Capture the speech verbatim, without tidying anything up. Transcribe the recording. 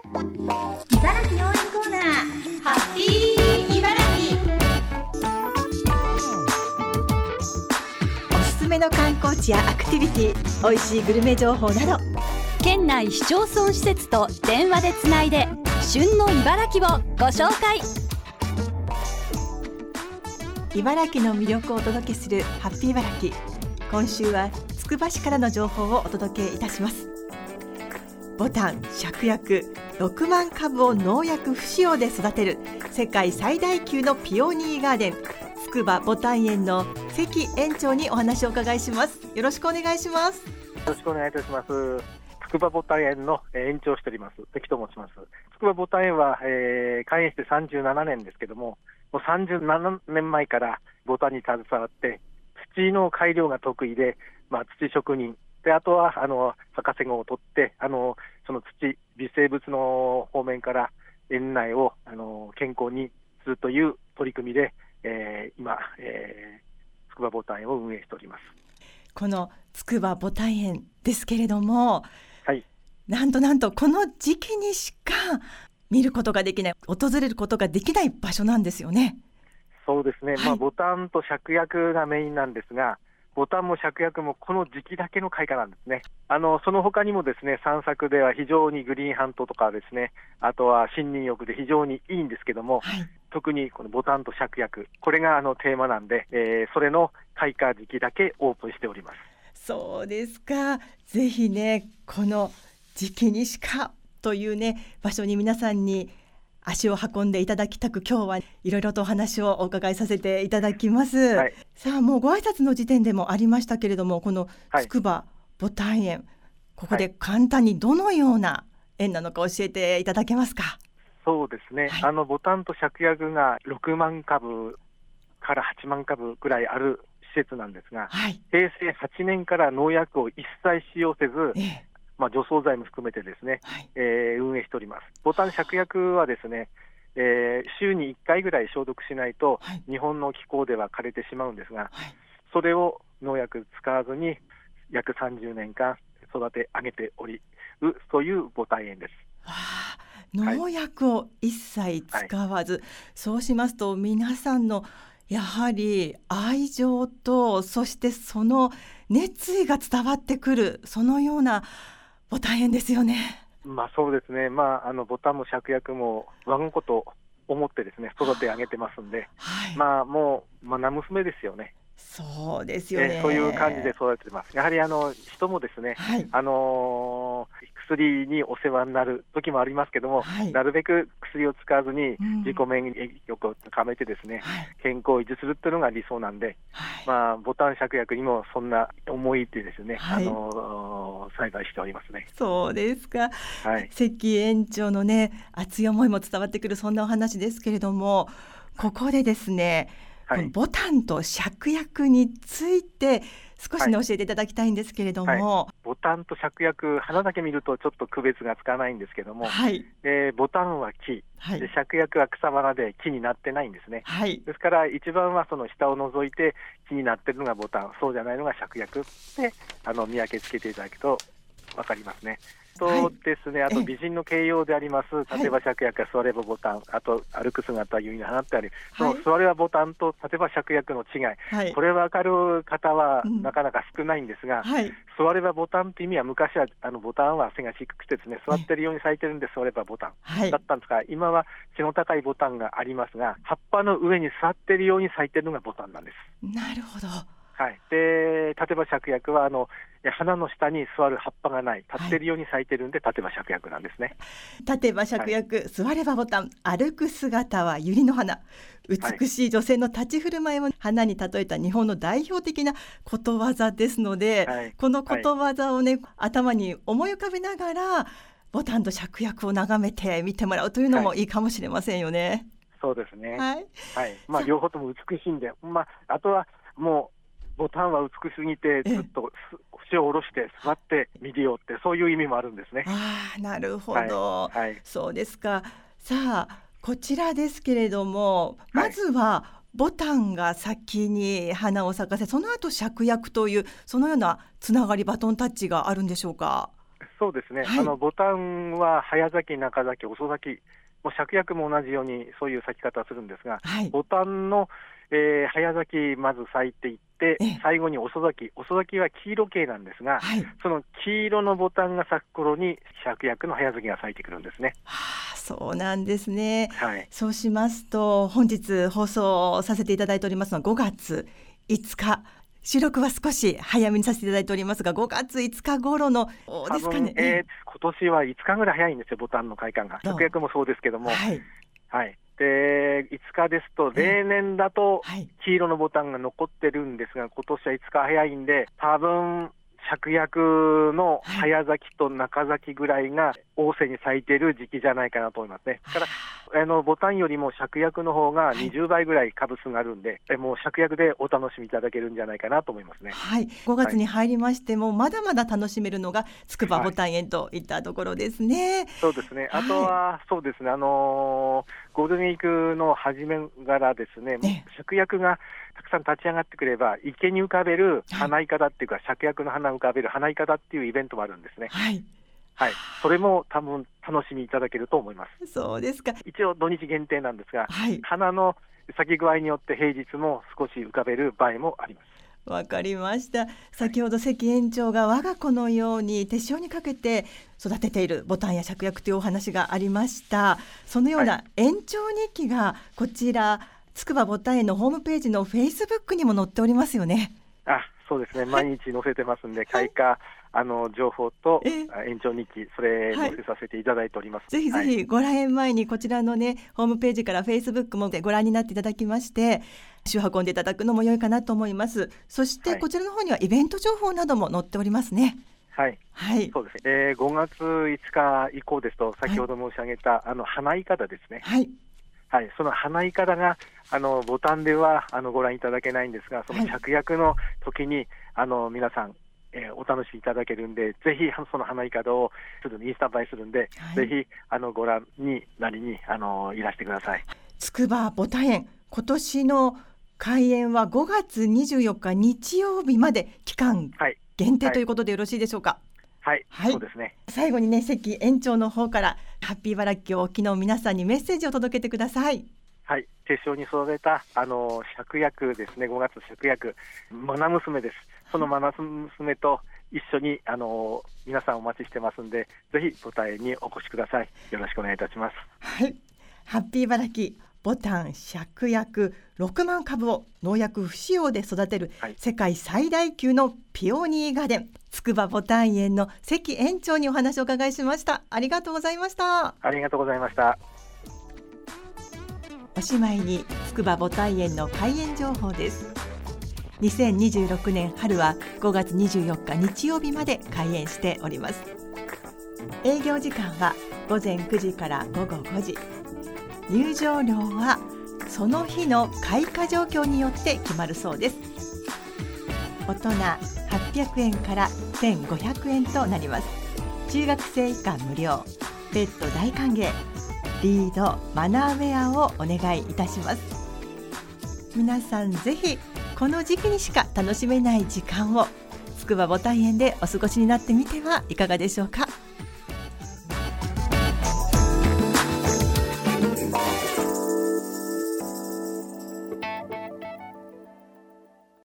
茨城応援コーナー、ハッピー茨城。おすすめの観光地やアクティビティ、おいしいグルメ情報など、 県内市町村施設と電話でつないで旬の茨城をご紹介。 茨城の魅力をお届けするハッピー茨城。今週はつくば市からの情報をお届けいたします。ボタン、芍薬、ろくまんかぶを農薬不使用で育てる世界最大級のピオニーガーデン、つくばボタン園の関園長にお話をお伺いします。よろしくお願いします。 よろしくお願いいたします。つくばボタン園の園長をしております関と申します。つくばボタン園は、えー、開園してさんじゅうななねんですけども、もうさんじゅうななねんまえからボタンに携わって土の改良が得意で、まあ、土職人で、あとはあの博士号を取って、あのその土微生物の方面から園内をあの健康にするという取り組みで、えー、今、えー、つくばボタン園を運営しております。 このつくばボタン園ですけれども、 はい、 なんとなんとこの時期にしか見ることができない、訪れることができない場所なんですよね。 そうですね、 はい、 まあ、ボタンと芍薬がメインなんですが、ボタンも芍薬もこの時期だけの開花なんですね。あのその他にもですね、散策では非常にグリーンハントとかですね、あとは森林浴で非常にいいんですけども、はい、特にこのボタンと芍薬、これがあのテーマなんで、えー、それの開花時期だけオープンしております。 そうですか。ぜひね、この時期にしかというね場所に皆さんに足を運んでいただきたく、今日はいろいろとお話をお伺いさせていただきます、はい、さあもうご挨拶の時点でもありましたけれども、このつくばボタン園、ここで簡単にどのような園なのか教えていただけますか。 そうですね、はい、あのボタンと芍薬がろくまんかぶからはちまんかぶぐらいある施設なんですが、はい、へいせいはちねんから農薬を一切使用せず、ええ、まあ、除草剤も含めてですね、はい、えー、運営しております。ボタン芍薬はですね、えー、週にいっかいぐらい消毒しないと、はい、日本の気候では枯れてしまうんですが、はい、それを農薬使わずに約さんじゅうねんかん育て上げておりる、そういうボタン園です。 はあ、農薬を一切使わず、はい、そうしますと皆さんのやはり愛情と、そしてその熱意が伝わってくる、そのようなボタン園ですよね。 まあ、そうですね、まあ、あのボタンも芍薬も我が子と思ってですね育て上げてますんで、はい、まあ、もうまな娘ですよね。 そうですよね、 えー、そういう感じで育ててます。やはりあの人もですね、はい、あのー、薬にお世話になる時もありますけども、はい、なるべく薬を使わずに自己免疫力を高めてですね、うん、健康を維持するっていうのが理想なんで、はい、まあ、ボタン芍薬にもそんな思いでですね、はい、あのー、栽培しておりますね。 そうですか、 はい、 関園長のね熱い思いも伝わってくる、そんなお話ですけれども、ここでですね、はい、このボタンと芍薬について少し、ね、教えていただきたいんですけれども、はいはい、 ボタンと芍薬、花だけ見るとちょっと区別がつかないんですけども、はい、えー、ボタンは木、はい、で芍薬は草花で木になってないんですね、はい、ですから一番はその下を除いて木になっているのがボタン、そうじゃないのが芍薬で、あの見分けつけていただくと分かりますね。そうですね、あと美人の形容であります、例えば芍薬が座ればボタン、あと歩く姿は優位の花ってある、その座ればボタンと例えば芍薬の違い、はい、これ分かる方はなかなか少ないんですが、うん、はい、座ればボタンって意味は昔はあのボタンは背が低くてですね、座ってるように咲いてるんで座ればボタンだったんですが、はい、今は背の高いボタンがありますが、葉っぱの上に座ってるように咲いてるのがボタンなんです。 なるほど。 はい、で例えば芍薬はあの花の下に座る葉っぱがない、立ってるように咲いてるんで、はい、例えば芍薬なんですね。 立てば芍薬、はい、座ればボタン、歩く姿は百合の花、美しい女性の立ち振る舞いを花に例えた日本の代表的なことわざですので、はい、このことわざをね、はい、頭に思い浮かべながらボタンと芍薬を眺めて見てもらうというのもいいかもしれませんよね。はい、 そうですね、 はいはい、まあ、両方とも美しいんで、まあ、あとはもうボタンは美しすぎてずっと腰を下ろして座って見るよって、そういう意味もあるんですね。 ああ、なるほど、 はいはい、 そうですか。さあこちらですけれども、まずはボタンが先に花を咲かせ、その後芍薬というそのようなつながり、バトンタッチがあるんでしょうか。 そうですね、はい、あのボタンは早咲き、中咲き、遅咲き、もう芍薬も同じようにそういう咲き方をするんですが、はい、ボタンの、えー、早咲きまず咲いていって、最後に遅咲き、遅咲きは黄色系なんですが、はい、その黄色のボタンが咲く頃に芍薬の早咲きが咲いてくるんですね。 はあ、そうなんですね、 はい、 そうしますと本日放送させていただいておりますのはごがついつか、収録は少し早めにさせていただいておりますが、ごがついつか頃のですかね。 えー、今年はいつかぐらい早いんですよ、ボタンの開花が。芍薬もそうですけども、はいはい、でいつかですと、例年だと黄色のボタンが残ってるんですが、今年はいつか早いんで、多分芍薬の早咲きと中咲きぐらいが旺盛に咲いている時期じゃないかなと思いますね。だからあのボタンよりも芍薬の方がにじゅうばいぐらい株数があるんで、はい、もう芍薬でお楽しみいただけるんじゃないかなと思いますね。 はい、ごがつに入りましても、はい、まだまだ楽しめるのが筑波ボタン園といったところですね。はい、 そうですね。あとは、はい、そうですね、あのー、ゴールデンウィークの初めからですね、ね芍薬がたくさん立ち上がってくれば、池に浮かべる花いかだっていうか、芍薬の花を浮かべる花いかだっていうイベントもあるんですね。 はいはい、それも多分楽しみいただけると思います。 そうですか。 一応土日限定なんですが、 はい、 花の咲き具合によって平日も少し浮かべる場合もあります。 わかりました。先ほど関園長が我が子のように手塩にかけて育てているボタンや芍薬というお話がありました。そのような園長日記がこちら筑波ボタン園のホームページのフェイスブックにも載っておりますよね。 あ、そうですね、毎日載せてますんで、開花、はい、あの情報と園長日記、それ載せさせていただいております。 はい、ぜひぜひご来園前にこちらのねホームページからフェイスブックもご覧になっていただきまして、足を運んでいただくのも良いかなと思います。そしてこちらの方にはイベント情報なども載っておりますね。 はい、はい、そうですね、えー、ごがついつか以降ですと、先ほど申し上げた、はい、あの花いかだですね。 はいはい、その花いかだがあのボタンではあのご覧いただけないんですが、その芍薬の時に、はい、あの皆さん、えー、お楽しみいただけるんで、ぜひその花いかだをすぐにインスタ映えするんで、はい、ぜひあのご覧になりにあのいらしてください。 筑波ボタン園、今年の開園はごがつにじゅうよっか日曜日まで期間限定ということでよろしいでしょうか。 はい、はい、そうですね。 最後にね、関園長の方からハッピー茨城をお聞きの皆さんにメッセージを届けてください。 はい、手塩に育てたあの芍薬ですね、ごがつ芍薬、マナ娘です。そのマナ娘と一緒にあの皆さんお待ちしてますんで、ぜひボタン園にお越しください。よろしくお願いいたします。 はい、ハッピー茨城ボタン芍薬ろくまんかぶを農薬不使用で育てる世界最大級のピオニーガーデン、筑波ボタン園の関園長にお話をお伺いしました。ありがとうございました。 ありがとうございました。 おしまいに筑波ボタン園の開園情報です。にせんにじゅうろくねん春はごがつにじゅうよっか日曜日まで開園しております。営業時間はごぜんくじからごごごじ、入場料はその日の開花状況によって決まるそうです。大人はっぴゃくえんからせんごひゃくえんとなります。中学生以下無料、ペット大歓迎、リードマナーウェアをお願いいたします。皆さんぜひこの時期にしか楽しめない時間を筑波ボタン園でお過ごしになってみてはいかがでしょうか。